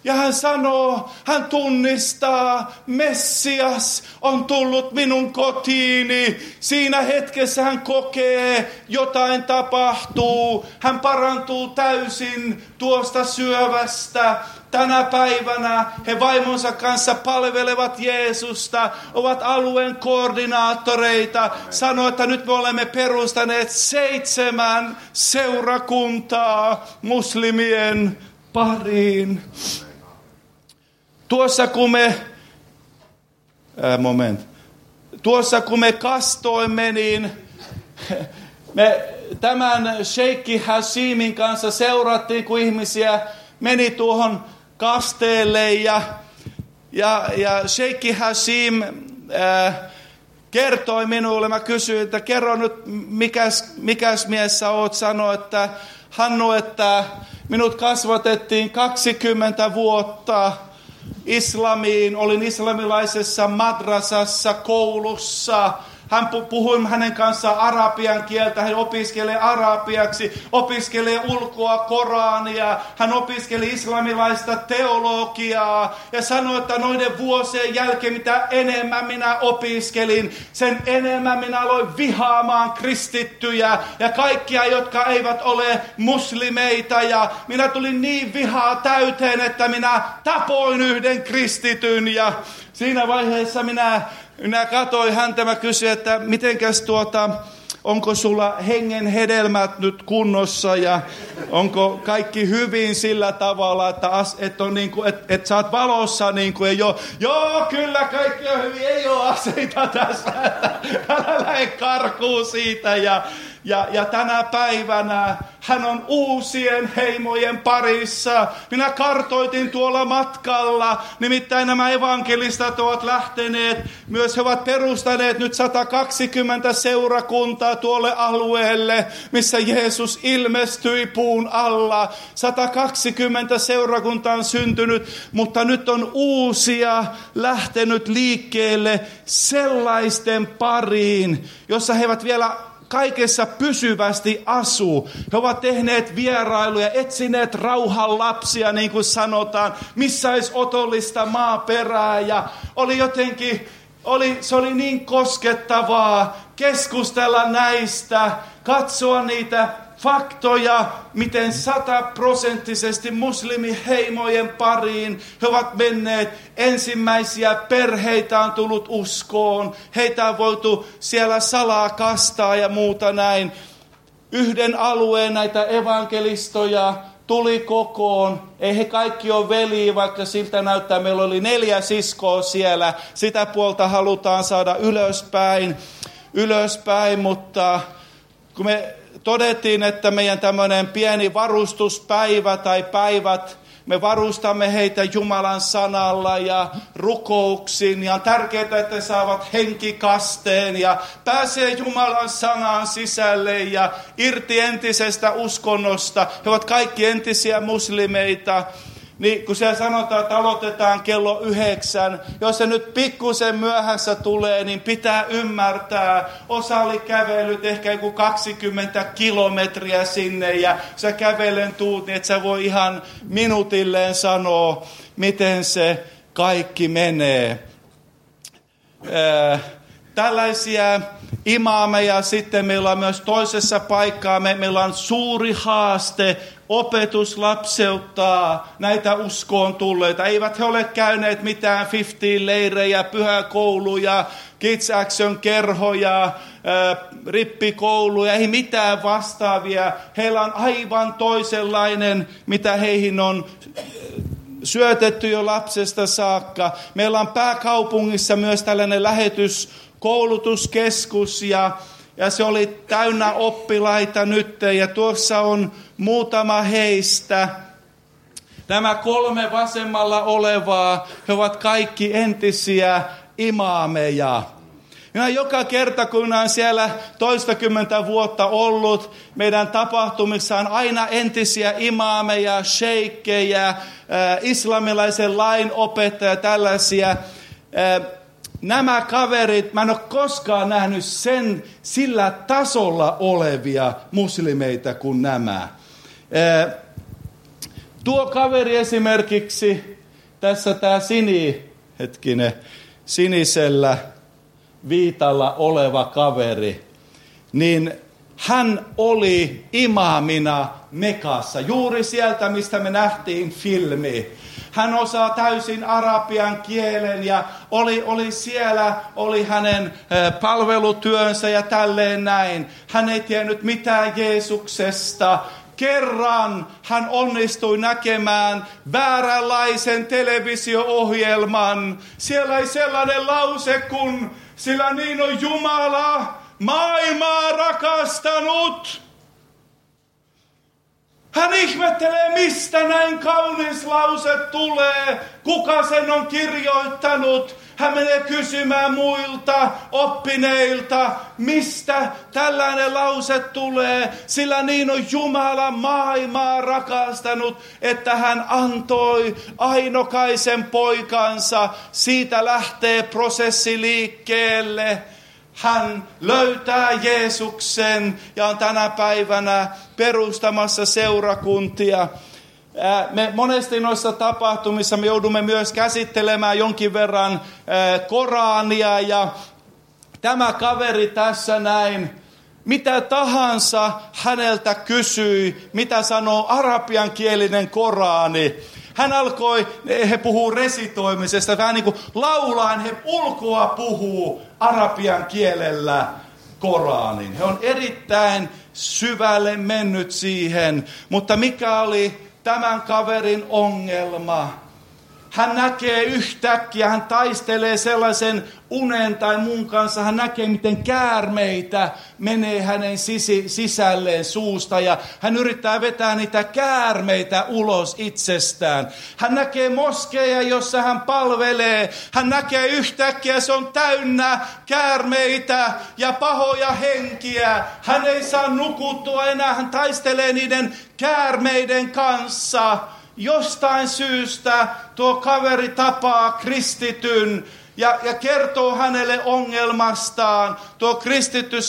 Ja hän sanoo, hän tunnistaa, Messias on tullut minun kotiini. Siinä hetkessä hän kokee, jotain tapahtuu. Hän parantuu täysin tuosta syövästä. Tänä päivänä he vaimonsa kanssa palvelevat Jeesusta, ovat alueen koordinaattoreita. Sanoo, että nyt me olemme perustaneet 7 seurakuntaa muslimien pariin. Tuossa kun me kastoimme, niin me tämän Sheikh Hashimin kanssa seurattiin, kun ihmisiä meni tuohon kasteelle ja Sheikh Hashim kertoi minulle, mä kysyin, että kerro nyt mikäs mies sä oot, sanoi, että Hannu, että minut kasvatettiin 20 vuotta islamiin, olin islamilaisessa madrasassa, koulussa. Hän puhui hänen kanssaan arabian kieltä, hän opiskelee arabiaksi, opiskelee ulkoa Korania, hän opiskeli islamilaista teologiaa ja sanoi, että noiden vuosien jälkeen, mitä enemmän minä opiskelin, sen enemmän minä aloin vihaamaan kristittyjä ja kaikkia, jotka eivät ole muslimeita, ja minä tulin niin vihaa täyteen, että minä tapoin yhden kristityn, ja siinä vaiheessa minä katsoin häntä, mä kysyin, että mitenkäs onko sulla hengen hedelmät nyt kunnossa ja onko kaikki hyvin sillä tavalla, että on niin kuin, että sä oot valossa niin kuin ei ole. Joo, kyllä kaikki on hyvin, ei ole aseita tässä, älä lähde karkuun siitä ja tänä päivänä hän on uusien heimojen parissa. Minä kartoitin tuolla matkalla, nimittäin nämä evankelistat ovat lähteneet, myös he ovat perustaneet nyt 120 seurakuntaa tuolle alueelle, missä Jeesus ilmestyi puun alla. 120 seurakuntaa on syntynyt, mutta nyt on uusia lähtenyt liikkeelle sellaisten pariin, jossa he eivät vielä kaikessa pysyvästi asuu. He ovat tehneet vierailuja, etsineet rauhan lapsia, niin kuin sanotaan, missä olisi otollista maaperää. Ja se oli niin koskettavaa keskustella näistä, katsoa niitä faktoja, miten 100% muslimiheimojen pariin he ovat menneet. Ensimmäisiä perheitä on tullut uskoon. Heitä on voitu siellä salaa kastaa ja muuta näin. Yhden alueen näitä evankelistoja tuli kokoon. Ei he kaikki ole veliä, vaikka siltä näyttää. Meillä oli 4 siskoa siellä. Sitä puolta halutaan saada ylöspäin, mutta kun me todettiin, että meidän tämmöinen pieni varustuspäivä tai päivät, me varustamme heitä Jumalan sanalla ja rukouksin. Ja on tärkeää, että saavat henkikasteen ja pääsee Jumalan sanaan sisälle ja irti entisestä uskonnosta. He ovat kaikki entisiä muslimeita. Niin kun siellä sanotaan, että aloitetaan kello 9, jos se nyt pikkusen myöhässä tulee, niin pitää ymmärtää. Osa oli kävellyt ehkä joku 20 kilometriä sinne ja sä kävellen tuut, niin et sä voi ihan minuutilleen sanoa, miten se kaikki menee. Tällaisia imaameja sitten meillä on myös toisessa paikkaa. Meillä on suuri haaste opetus lapseuttaa näitä uskoon tulleita. Eivät he ole käyneet mitään 50-leirejä, pyhäkouluja, Kids Action kerhoja, rippikouluja, ei mitään vastaavia. Heillä on aivan toisenlainen, mitä heihin on syötetty jo lapsesta saakka. Meillä on pääkaupungissa myös tällainen lähetyskoulutuskeskus ja se oli täynnä oppilaita nyt ja tuossa on muutama heistä. Nämä 3 vasemmalla olevaa, he ovat kaikki entisiä imaameja. Minä joka kerta, kun olen siellä toistakymmentä vuotta ollut, meidän tapahtumissa on aina entisiä imaameja, sheikkejä, islamilaisen lain opettajia, tällaisia. Nämä kaverit, mä en ole koskaan nähnyt sillä tasolla olevia muslimeita kuin nämä. Tuo kaveri esimerkiksi, tässä tämä sinisellä viitalla oleva kaveri, niin hän oli imaamina Mekassa, juuri sieltä, mistä me nähtiin filmi. Hän osaa täysin arabian kielen ja oli siellä, oli hänen palvelutyönsä ja tälleen näin. Hän ei tiennyt mitään Jeesuksesta. Kerran hän onnistui näkemään vääränlaisen televisio-ohjelman. Siellä ei sellainen lause kuin, sillä niin on Jumala maailmaa rakastanut. Hän ihmettelee, mistä näin kaunis lause tulee, kuka sen on kirjoittanut. Hän menee kysymään muilta oppineilta, mistä tällainen lause tulee. Sillä niin on Jumala maailmaa rakastanut, että hän antoi ainokaisen poikansa. Siitä lähtee prosessi liikkeelle. Hän löytää Jeesuksen ja on tänä päivänä perustamassa seurakuntia. Me monesti noissa tapahtumissa me joudumme myös käsittelemään jonkin verran Korania ja tämä kaveri tässä näin, mitä tahansa häneltä kysyi, mitä sanoo arabiankielinen Korani. Hän alkoi, he puhuu resitoimisesta, vähän niin kuin laulaen he ulkoa puhuu arabian kielellä Koranin. He on erittäin syvälle mennyt siihen, mutta mikä oli tämän kaverin ongelma? Hän näkee yhtäkkiä, hän taistelee sellaisen unen tai muun kanssa. Hän näkee, miten käärmeitä menee hänen sisälleen suusta. Ja hän yrittää vetää niitä käärmeitä ulos itsestään. Hän näkee moskeja, jossa hän palvelee. Hän näkee yhtäkkiä, se on täynnä käärmeitä ja pahoja henkiä. Hän ei saa nukuttua enää. Hän taistelee niiden käärmeiden kanssa. Jostain syystä tuo kaveri tapaa kristityn ja kertoo hänelle ongelmastaan. Tuo kristitty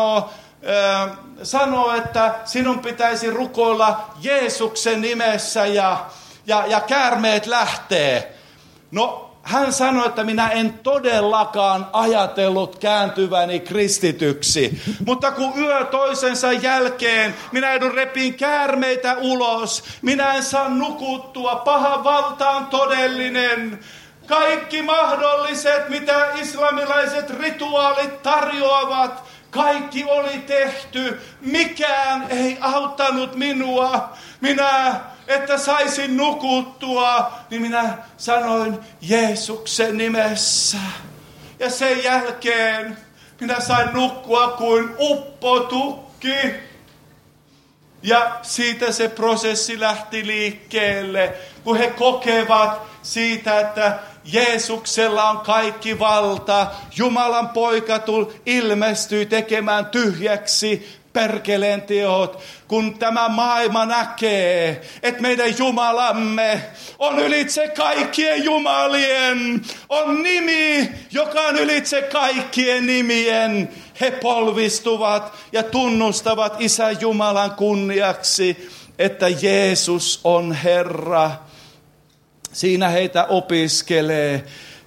sanoo, että sinun pitäisi rukoilla Jeesuksen nimessä ja käärmeet lähtee. No hän sanoi, että minä en todellakaan ajatellut kääntyväni kristityksi. Mutta kun yö toisensa jälkeen minä joudun repiin käärmeitä ulos, minä en saa nukuttua, paha valta on todellinen. Kaikki mahdolliset, mitä islamilaiset rituaalit tarjoavat, kaikki oli tehty. Mikään ei auttanut minua. Että saisin nukuttua, niin minä sanoin Jeesuksen nimessä. Ja sen jälkeen minä sain nukkua kuin uppotukki. Ja siitä se prosessi lähti liikkeelle, kun he kokevat siitä, että Jeesuksella on kaikki valta. Jumalan poika ilmestyy tekemään tyhjäksi perkeleen teot, kun tämä maailma näkee, että meidän Jumalamme on ylitse kaikkien jumalien, on nimi, joka on ylitse kaikkien nimien. He polvistuvat ja tunnustavat Isän Jumalan kunniaksi, että Jeesus on Herra. Siinä heitä opiskelee.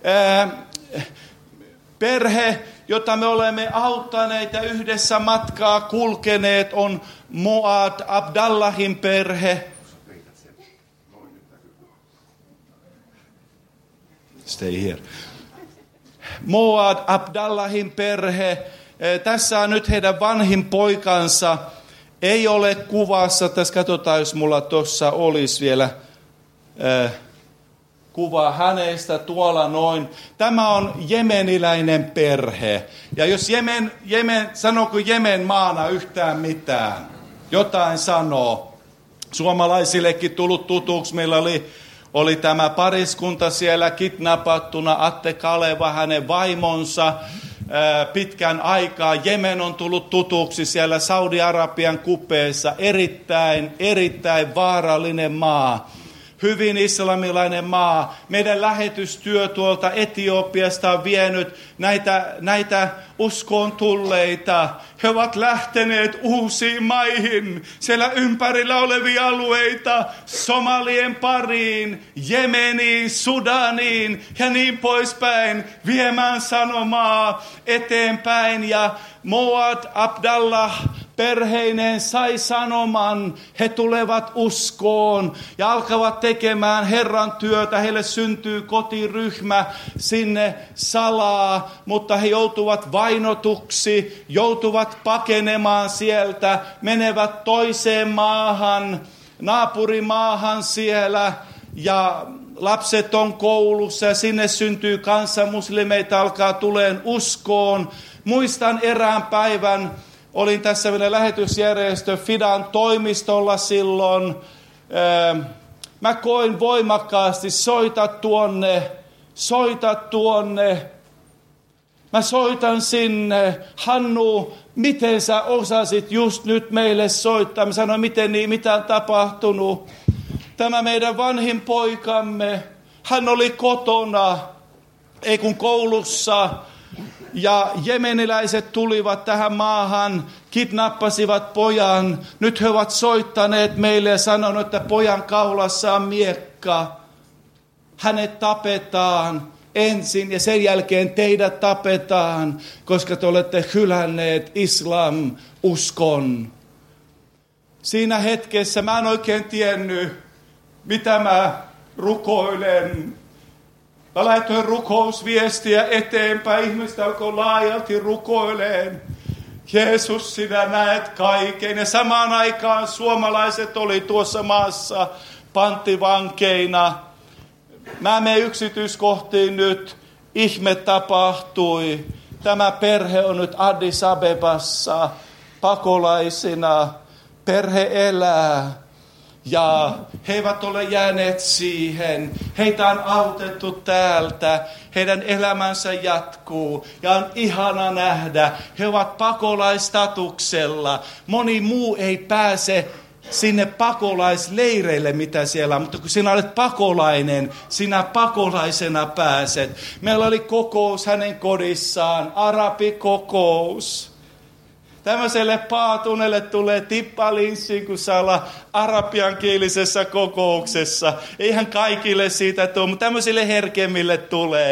Perhe, jota me olemme auttaneet ja yhdessä matkaa kulkeneet, on Moad Abdallahin perhe. Stay here. Moad Abdallahin perhe. Tässä on nyt heidän vanhin poikansa. Ei ole kuvassa. Tässä katsotaan, jos mulla tuossa olisi vielä kuva hänestä tuolla noin. Tämä on jemeniläinen perhe. Ja jos sanooko Jemen maana yhtään mitään? Jotain sanoo. Suomalaisillekin tullut tutuksi. Meillä oli tämä pariskunta siellä kidnapattuna, Atte Kaleva, hänen vaimonsa. Pitkän aikaa. Jemen on tullut tutuksi siellä Saudi-Arabian kupeessa. Erittäin vaarallinen maa. hyvin islamilainen maa. Meidän lähetystyö tuolta Etiopiasta on vienyt näitä uskoon tulleita. He ovat lähteneet uusiin maihin, siellä ympärillä olevia alueita, Somalien pariin, Jemeniin, Sudaniin ja niin poispäin, viemään sanomaa eteenpäin. Ja Moad Abdallah perheineen sai sanoman, he tulevat uskoon ja alkavat tekemään Herran työtä. Heille syntyy kotiryhmä sinne salaa, mutta he joutuvat vainotuksi, joutuvat pakenemaan sieltä, menevät toiseen maahan, naapurimaahan siellä ja lapset on koulussa ja sinne syntyy kansanmuslimeita, alkaa tuleen uskoon. Muistan erään päivän, olin tässä vielä lähetysjärjestö Fidan toimistolla silloin. Mä koin voimakkaasti, soita tuonne. Mä soitan sinne. Hannu, miten sä osasit just nyt meille soittaa? Mä sanoin, miten niin, mitä on tapahtunut? Tämä meidän vanhin poikamme, hän oli kotona, ei kun koulussa. Ja jemeniläiset tulivat tähän maahan, kidnappasivat pojan. Nyt he ovat soittaneet meille ja sanoneet, että pojan kaulassa on miekka. Hänet tapetaan ensin ja sen jälkeen teidät tapetaan, koska te olette hylänneet islam-uskon. Siinä hetkessä mä en oikein tiennyt, mitä mä rukoilen. Mä laitoin rukousviestiä eteenpäin. Ihmiset alkoi laajalti rukoileen. Jeesus, sinä näet kaiken. Ja samaan aikaan suomalaiset oli tuossa maassa panttivankeina. Mä menen yksityiskohtiin nyt. Ihme tapahtui. Tämä perhe on nyt Addis Abebassa pakolaisina. Perhe elää. Ja he eivät ole jääneet siihen. Heitä on autettu täältä. Heidän elämänsä jatkuu. Ja on ihana nähdä. He ovat pakolaistatuksella. Moni muu ei pääse sinne pakolaisleireille, mitä siellä on. Mutta kun sinä olet pakolainen, sinä pakolaisena pääset. Meillä oli kokous hänen kodissaan. Arabikokous. Tämmöiselle paatunelle tulee tippalinssi, kun saa olla arabiankielisessä kokouksessa. Eihän kaikille siitä tule, mutta tämmöisille herkemmille tulee.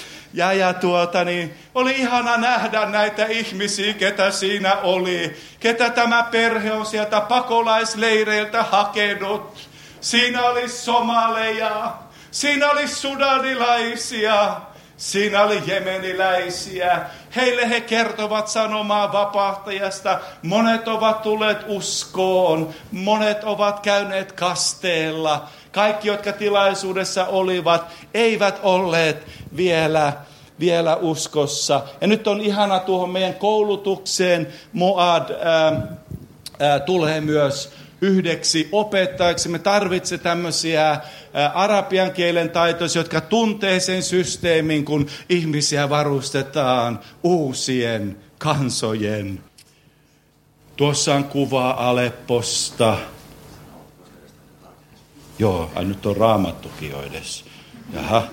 Oli ihana nähdä näitä ihmisiä, ketä siinä oli. Ketä tämä perhe on sieltä pakolaisleireiltä hakenut. Siinä oli somaleja, siinä oli sudanilaisia. Siinä oli jemeniläisiä. Heille he kertovat sanomaa vapahtajasta. Monet ovat tulleet uskoon. Monet ovat käyneet kasteella. Kaikki, jotka tilaisuudessa olivat, eivät olleet vielä uskossa. Ja nyt on ihana tuohon meidän koulutukseen. Moad tulee myös yhdeksi opettajaksi. Me tarvitsemme tämmöisiä arabian kielen taitoisia, jotka tuntee sen systeemin, kun ihmisiä varustetaan uusien kansojen. Tuossa on kuva Alepposta. Joo, nyt on Raamattukin jo edes. Jaha.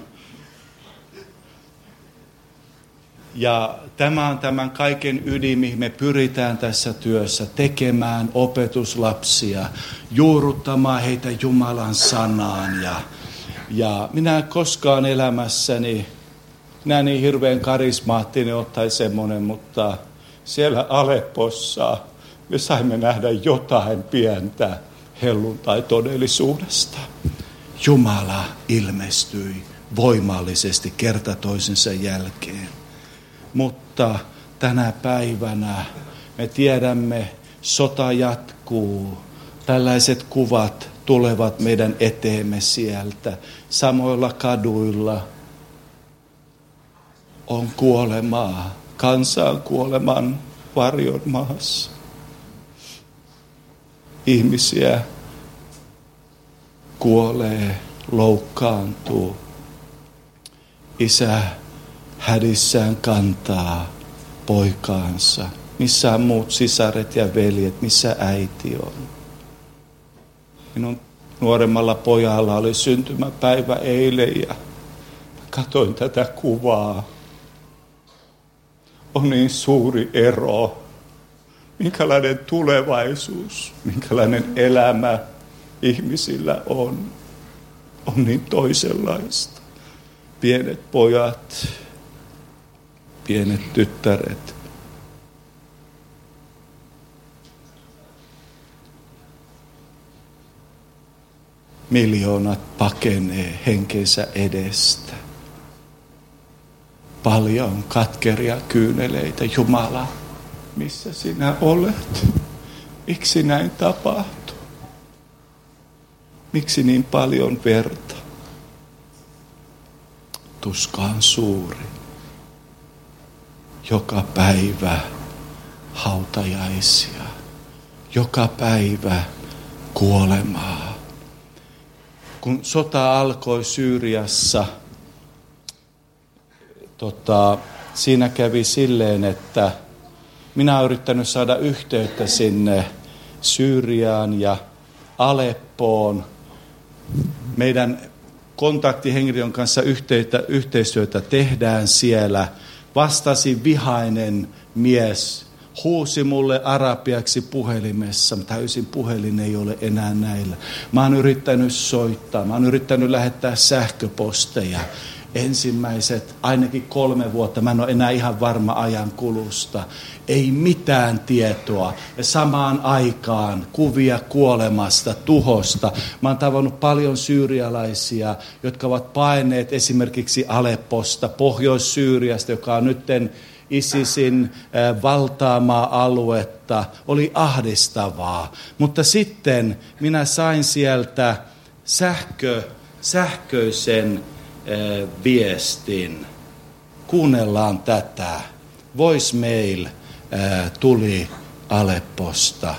Ja tämä on tämän kaiken ydin, mihin me pyritään tässä työssä tekemään opetuslapsia, juurruttamaan heitä Jumalan sanaan. Ja minä en koskaan elämässäni, minä niin hirveän karismaattinen tai semmoinen, mutta siellä Aleppossa me saimme nähdä jotain pientä helluntai-todellisuudesta. Jumala ilmestyi voimallisesti kerta toisensa jälkeen. Mutta tänä päivänä me tiedämme, sota jatkuu. Tällaiset kuvat tulevat meidän eteemme sieltä. Samoilla kaduilla on kuolemaa. Kansa on kuoleman varjon maassa. Ihmisiä kuolee, loukkaantuu. Isä hädissään kantaa poikaansa. Missä on muut sisaret ja veljet, missä äiti on? Minun nuoremmalla pojalla oli syntymäpäivä eilen ja katoin tätä kuvaa. On niin suuri ero. Minkälainen tulevaisuus, minkälainen elämä ihmisillä on niin toisenlaista. Pienet pojat, pienet tyttäret. Miljoonat pakenee henkensä edestä. Paljon katkeria kyyneleitä. Jumala, missä sinä olet? Miksi näin tapahtuu? Miksi niin paljon verta? Tuska on suuri. Joka päivä hautajaisia. Joka päivä kuolemaa. Kun sota alkoi Syyriassa, siinä kävi silleen, että minä olen yrittänyt saada yhteyttä sinne Syyriaan ja Aleppoon. Meidän kontaktihenkilön kanssa yhteistyötä tehdään siellä. Vastasi vihainen mies, huusi mulle arabiaksi puhelimessa. Täysin puhelin ei ole enää näillä. Mä oon yrittänyt soittaa, mä oon yrittänyt lähettää sähköposteja. Ensimmäiset ainakin 3 vuotta, mä en ole enää ihan varma ajan kulusta. Ei mitään tietoa. Ja samaan aikaan kuvia kuolemasta, tuhosta. Mä oon tavannut paljon syyrialaisia, jotka ovat paenneet esimerkiksi Alepposta, Pohjois-Syyriasta, joka on nytten ISISin valtaamaa aluetta. Oli ahdistavaa. Mutta sitten minä sain sieltä sähköisen viestin. Kuunnellaan tätä. Voicemail tuli Alepposta.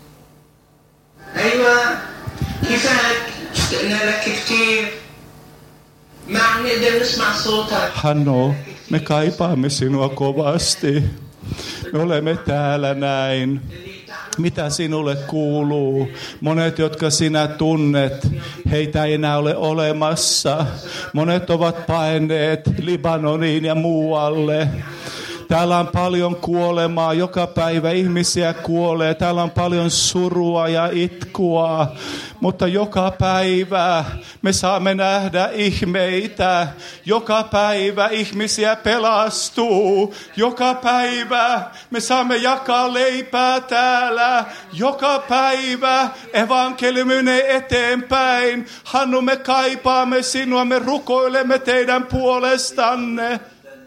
أيوة كيفك؟ اشتقنا لك كثير ما عم نقدر نسمع صوتك. Hanno, me kaipaamme sinua kovasti. Me olemme täällä näin. Mitä sinulle kuuluu? Monet, jotka sinä tunnet, heitä ei enää ole olemassa. Monet ovat paenneet Libanoniin ja muualle. Täällä on paljon kuolemaa, joka päivä ihmisiä kuolee. Täällä on paljon surua ja itkua, mutta joka päivä me saamme nähdä ihmeitä. Joka päivä ihmisiä pelastuu. Joka päivä me saamme jakaa leipää täällä. Joka päivä evankeliumi menee eteenpäin. Hannu, me kaipaamme sinua, me rukoilemme teidän puolestanne.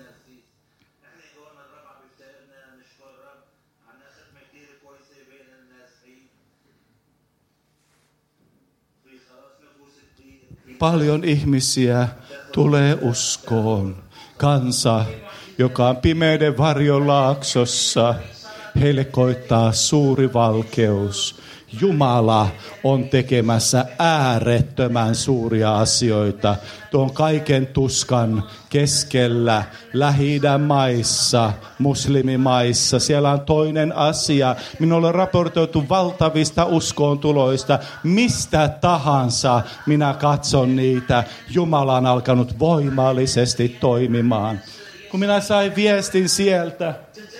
Paljon ihmisiä tulee uskoon. Kansa, joka on pimeyden varjon laaksossa, heille koittaa suuri valkeus. Jumala on tekemässä äärettömän suuria asioita tuon kaiken tuskan keskellä, Lähi-idän maissa, muslimimaissa. Siellä on toinen asia. Minulle on raportoitu valtavista uskoontuloista. Mistä tahansa minä katson niitä. Jumala on alkanut voimallisesti toimimaan. Kun minä sain viestin sieltä,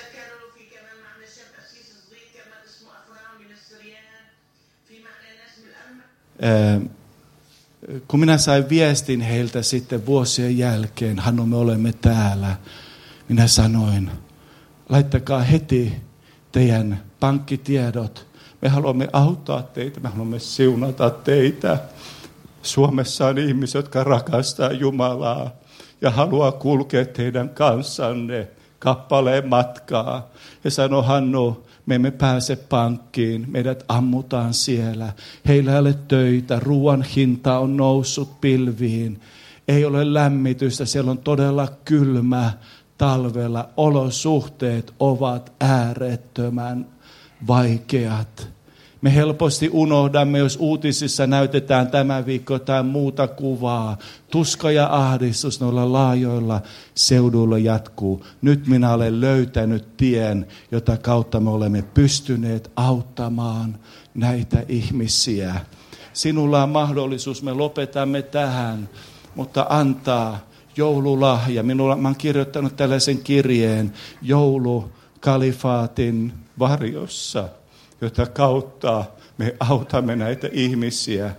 kun minä sain viestin heiltä sitten vuosien jälkeen, Hannu, me olemme täällä, minä sanoin, laittakaa heti teidän pankkitiedot. Me haluamme auttaa teitä, me haluamme siunata teitä. Suomessa on ihmisiä, jotka rakastaa Jumalaa ja haluaa kulkea teidän kanssanne kappaleen matkaa. Ja sanoi, Hannu, me emme pääse pankkiin, meidät ammutaan siellä. Heillä ei ole töitä, ruoan hinta on noussut pilviin. Ei ole lämmitystä, siellä on todella kylmä talvella. Olosuhteet ovat äärettömän vaikeat. Me helposti unohdamme, jos uutisissa näytetään tämä viikko tai muuta kuvaa. Tuska ja ahdistus noilla laajoilla seuduilla jatkuu. Nyt minä olen löytänyt tien, jota kautta me olemme pystyneet auttamaan näitä ihmisiä. sinulla on mahdollisuus, me lopetamme tähän, mutta antaa joululahja. Mä oon kirjoittanut tällaisen kirjeen joulukalifaatin varjossa, jota kautta me autamme näitä ihmisiä.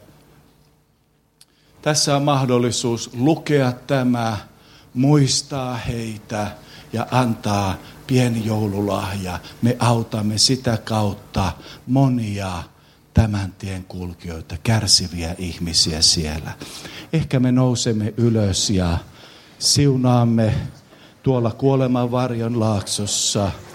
Tässä on mahdollisuus lukea tämä, muistaa heitä ja antaa pieni joululahja. Me autamme sitä kautta monia tämän tien kulkijoita, kärsiviä ihmisiä siellä. Ehkä me nousemme ylös ja siunaamme tuolla kuoleman varjon laaksossa